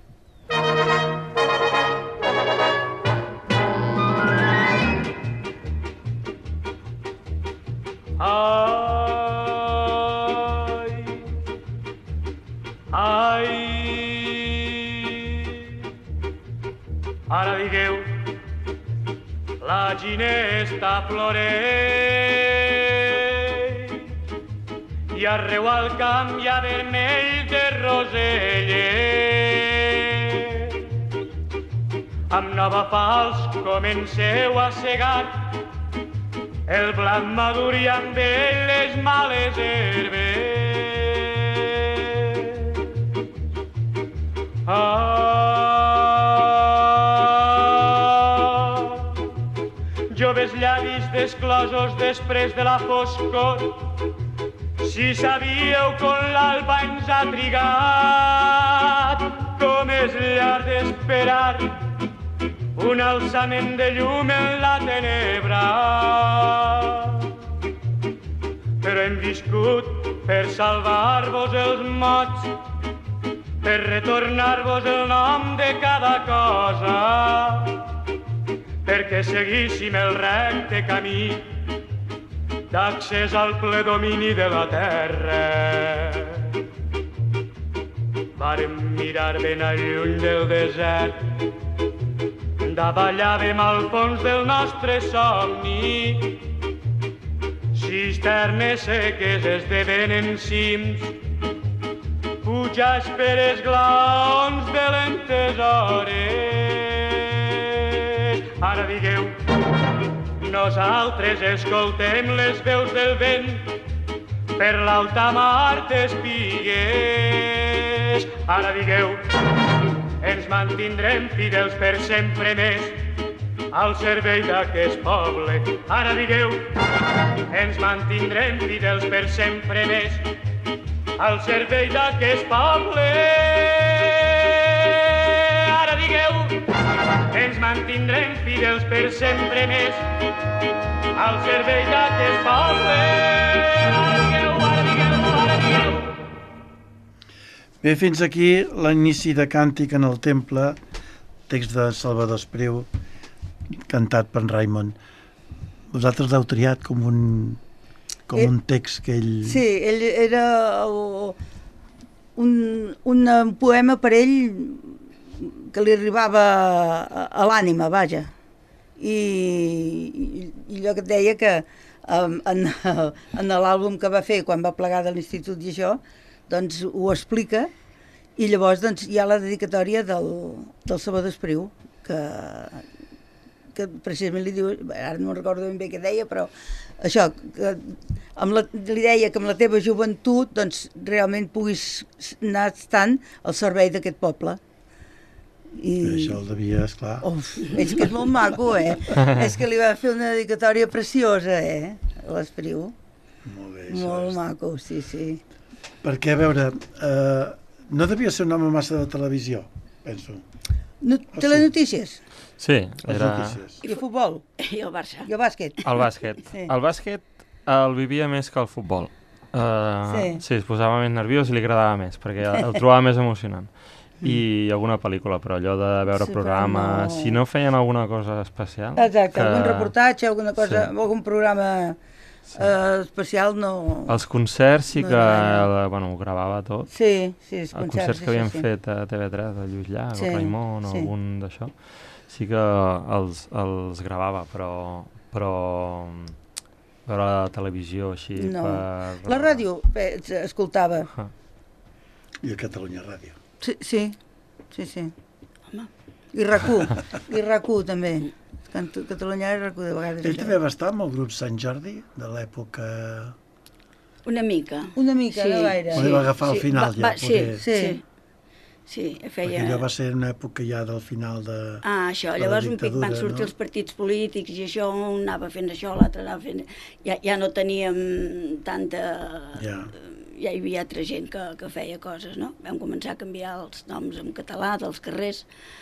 Ara digueu, la ginesta floreix i arreu al camp hi ha vermell de roselles. Amb nova falç comenceu a segar el blat madur i amb ell les males herbes. Joves llavis desclosos després de la foscor, si sabíeu com l'alba ens ha trigat, com és llarg d'esperar un alçament de llum en la tenebra. Però hem viscut per salvar-vos els mots, per retornar-vos el nom de cada cosa, perquè seguíssim el recte camí d'accés al ple domini de la terra. Vàrem mirar ben lluny del desert, davallàvem al fons del nostre somni, cisternes seques esdevenen cims, pujar per esglaons de lentes hores. Ara digueu, nosaltres escoltem les veus del vent per l'alta mar d'espigues. Ara digueu, ens mantindrem fidels per sempre més al servei d'aquest poble. Ara digueu, ens mantindrem fidels per sempre més al servei d'aquest poble. Ara digueu, ens mantindrem fidels per sempre més al servei d'aquest poble. Ara digueu, ara digueu, ara digueu. Bé, fins aquí l'inici de Càntic en el temple, text de Salvador Espriu, cantat per en Raimon. Vosaltres l'heu triat com un text que ell... Sí, ell era un poema per ell que li arribava a l'ànima, vaja. I allò que et deia que en l'àlbum que va fer quan va plegar de l'institut i això, doncs ho explica, i llavors doncs, hi ha la dedicatòria del Salvador Espriu, que precisament li diu, ara no recordo ben bé què deia, però això, que li deia que amb la teva joventut doncs, realment puguis anar estant al servei d'aquest poble. Això el devia, esclar. És que és molt maco, és que li va fer una dedicatòria preciosa, a l'Espriu. Molt bé. Molt maco, sí, sí. Perquè, a veure, no devia ser un home massa de televisió, penso. Telenotícies? Sí, era... I futbol? I el Barça. I el bàsquet? El bàsquet. Sí. El bàsquet el vivia més que el futbol. Sí, es posava més nerviós i li agradava més, perquè el trobava més emocionant. I alguna pel·lícula, però allò de veure programes... Si no feien alguna cosa especial... Exacte, algun reportatge, alguna cosa, algun programa especial no... Els concerts sí que ho gravava tot. Sí, els concerts que havien fet a TV3, de Lluís Llach, o Raimon, o algun d'això, sí que els gravava, però veure la televisió així... No, la ràdio escoltava. I a Catalunya Ràdio. Sí. Home. I RAC1 també. Catalunya i RAC1 de vegades. Ell també va estar amb el grup Sant Jordi, de l'època... Una mica, no gaire. Li va agafar al final ja. Sí, feia... Perquè allò va ser una època ja del final de això, llavors un pic van sortir els partits polítics i això, un anava fent això, l'altre anava fent... Ja no teníem tanta... Ja hi havia altra gent que feia coses, no? Vam començar a canviar els noms en català dels carrers.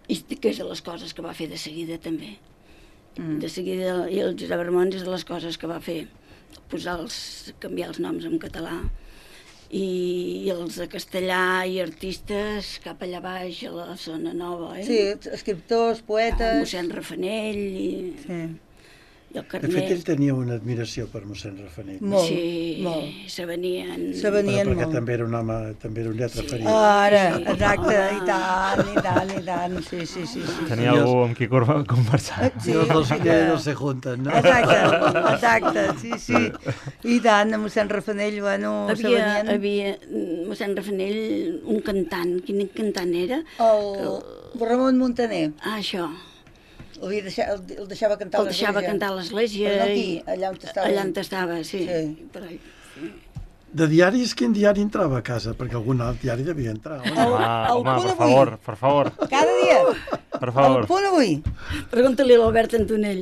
I que és de les coses que va fer de seguida, també. De seguida, i el Josep Ramon és de les coses que va fer, canviar els noms en català, i els de castellà i artistes cap allà baix a la zona nova, Sí, escriptors, poetes... Mossèn Rafanell i el Carnet. De fet, ell tenia una admiració per mossèn Rafanell. Molt, sí, molt. se venien Perquè molt. també era un home, també era un lletra ferit. Ara, exacte, i tant, sí. Tenia algú amb qui conversar. Sí, I els dos no se junten, no? Exacte, sí. I tant, de mossèn Rafanell, bueno, se venien... Havia mossèn Rafanell, un cantant, quin cantant era? El Ramon Montaner. Això. El deixava cantar a l'església. El deixava cantar a l'església. Però no aquí, allà on estava. Allà on estava, sí. Per ahí. De diaris, quin diari entrava a casa? Perquè algun alt diari devia entrar. Home, per favor. Cada dia. Per favor. El Punt Avui. Pregunta-li a l'Albert Antonell.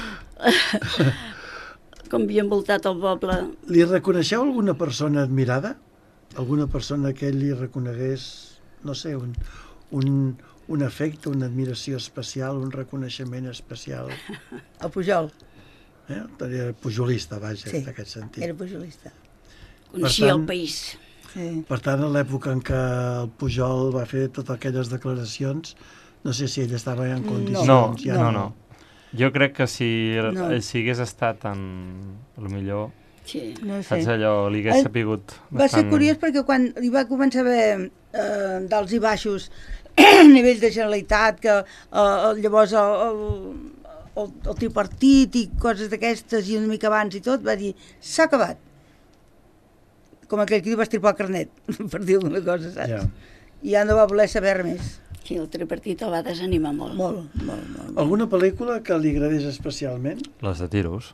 Com havia envoltat el poble. Li reconeixeu alguna persona admirada? Alguna persona que ell li reconegués, no sé, un afecte, una admiració especial, un reconeixement especial? El Pujol. Era pujolista, vaja, sí, en aquest sentit. Era pujolista. Coneixia el país. Sí. Per tant, a l'època en què el Pujol va fer totes aquelles declaracions, no sé si ell estava en condicions... No. Jo crec que si ell hagués estat el millor, saps allò, li hagués sapigut bastant... Va ser curiós perquè quan hi va començar a haver dals i baixos a nivell de Generalitat, que llavors el tripartit i coses d'aquestes i una mica abans i tot, va dir, s'ha acabat. Com aquell que va estripar el carnet, per dir alguna cosa, saps? Ja. I ja no va voler saber més. Sí, el tripartit el va desanimar molt. Molt. Alguna pel·lícula que li agradés especialment? Les de tiros.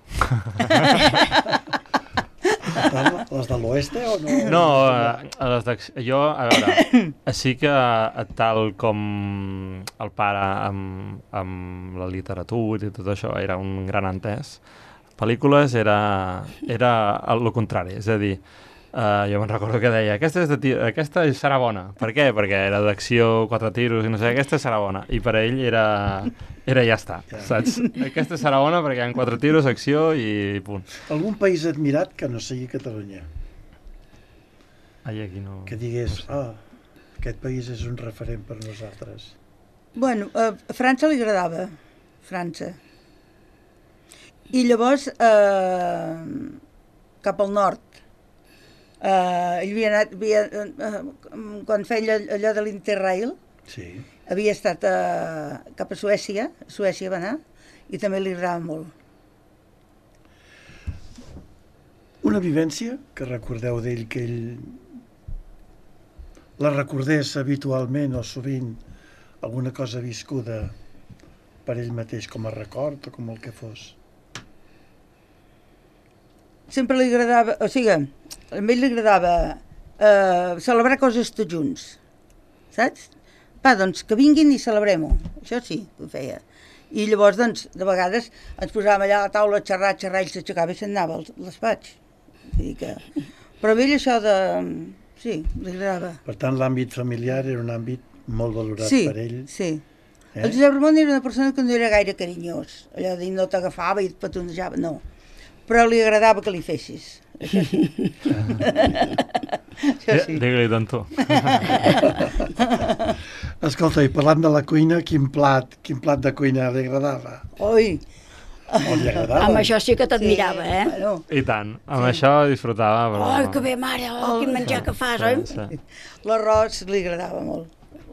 Les de l'oeste o no? No, jo, a veure, sí que tal com el pare amb la literatura i tot això era un gran entès, pel·lícules era el contrari, és a dir, jo me'n recordo que deia aquesta serà bona. Per què? Perquè era d'acció, 4 tiros i no sé, aquesta serà bona. I per ell era ja està, saps? Aquesta serà bona perquè hi ha 4 tiros, acció i punt. Algun país admirat que no sigui Catalunya? Aquí no... Que digués, aquest país és un referent per nosaltres. Bueno, a França li agradava, França. I llavors, cap al nord, ell havia anat, quan feia allò de l'Interrail, havia estat cap a Suècia va anar, i també li agradava molt. Una vivència que recordeu d'ell, que ell la recordés habitualment o sovint, alguna cosa viscuda per ell mateix com a record o com el que fos? Sempre li agradava, o sigui, a ell li agradava celebrar coses tots junts, saps? Doncs que vinguin i celebrem-ho, això sí, ho feia. I llavors, doncs, de vegades ens posàvem allà a la taula a xerrar, ell s'aixecava i se'n anava al despatx. Però a ell això de... Sí, li agradava. Per tant, l'àmbit familiar era un àmbit molt valorat per ell. Sí. El Josep Ramon era una persona que no era gaire carinyós, allò de no t'agafava i et petonejava, no. Però li agradava que li fessis. Això sí. Digue-li tant tu. Escolta, i parlant de la cuina, quin plat de cuina li agradava? Oi! Li agradava? Amb això sí que t'admirava, Bueno. I tant, amb això disfrutava. Però... Ai, que bé, mare, quin menjar que fas, oi? Sí. L'arròs li agradava molt.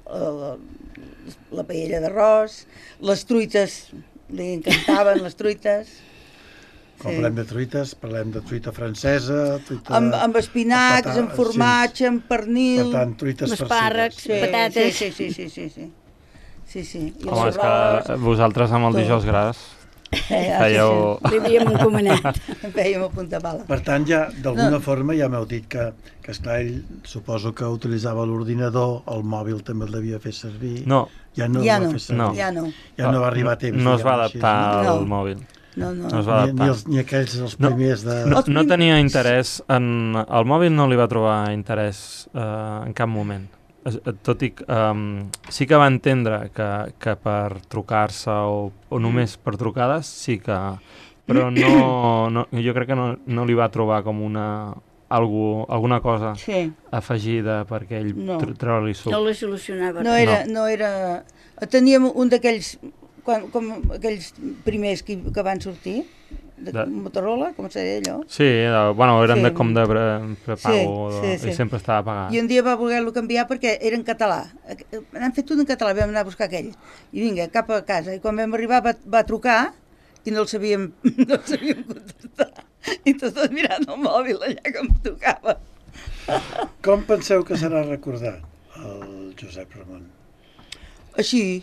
La paella d'arròs, les truites, li encantaven les truites. Quan parlem de truites, parlem de truita francesa, truita... Amb espinacs, amb formatge, amb pernil... Per tant, truites farcides. Espàrrecs, patates... Sí. Home, és que vosaltres amb el dijous gras fèieu... Li havíem encomanat. Fèiem a punta pala. Per tant, ja d'alguna forma ja m'heu dit que esclar, ell suposo que utilitzava l'ordinador, el mòbil també el devia fer servir... No. Ja no va fer servir. Ja no va arribar a temps. No es va adaptar al mòbil. No es va adaptar. Ni aquells, els primers de... No tenia interès en... El mòbil no li va trobar interès en cap moment. tot i que sí que va entendre que per trucar-se o només per trucades sí que... Però no, jo crec que no li va trobar com alguna cosa afegida perquè ell treure-li suc. No la solucionava. No era... Teníem un d'aquells, com aquells primers que van sortir, de Motorola, com se deia allò? Sí, eren com de prepago i sempre estava pagat. I un dia va voler-lo canviar perquè era en català. N'han fet un en català, vam anar a buscar aquell. I vinga, cap a casa. I quan vam arribar va trucar i no el sabíem contestar. I tot mirant el mòbil allà que em tocava. Com penseu que serà recordat el Josep Ramon? Així,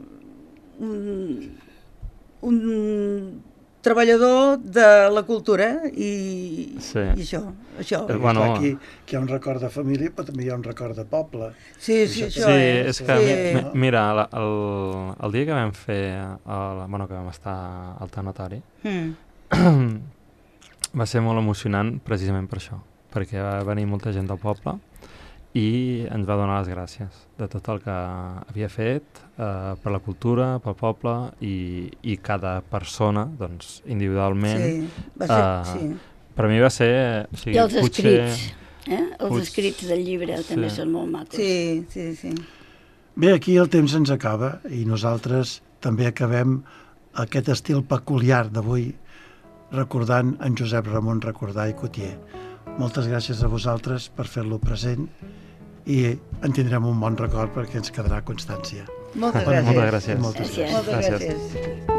un treballador de la cultura i això. Aquí hi ha un record de família, però també hi ha un record de poble. Sí, això és que, mira, el dia que vam fer, que vam estar al tanatori, va ser molt emocionant precisament per això, perquè va venir molta gent del poble i ens va donar les gràcies de tot el que havia fet per la cultura, pel poble i cada persona, doncs, individualment. Per mi va ser... I els escrits, els escrits del llibre també són molt macos. Sí. Bé, aquí el temps ens acaba i nosaltres també acabem aquest estil peculiar d'avui recordant en Josep Ramon Recordà i Cotier. Moltes gràcies a vosaltres per fer-lo present i en tindrem un bon record perquè ens quedarà constància. Moltes gràcies. Moltes gràcies. Moltes gràcies.